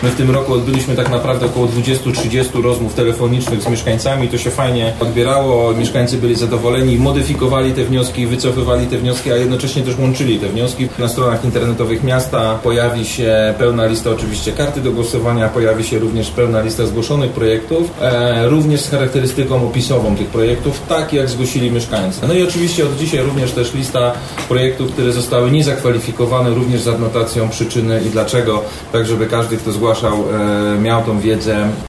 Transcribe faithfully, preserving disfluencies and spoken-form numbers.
My w tym roku odbyliśmy tak naprawdę około dwadzieścia trzydzieści rozmów telefonicznych z mieszkańcami. To się fajnie odbierało. Mieszkańcy byli zadowoleni, modyfikowali te wnioski, wycofywali te wnioski, a jednocześnie też łączyli te wnioski. Na stronach internetowych miasta pojawi się pełna lista oczywiście karty do głosowania, pojawi się również pełna lista zgłoszonych projektów, e, również z charakterystyką opisową tych projektów, tak jak zgłosili mieszkańcy. No i oczywiście od dzisiaj również też lista projektów, które zostały niezakwalifikowane, również z adnotacją przyczyny i dlaczego, tak żeby każdy, kto zgłaszał, e, miał tą wiedzę.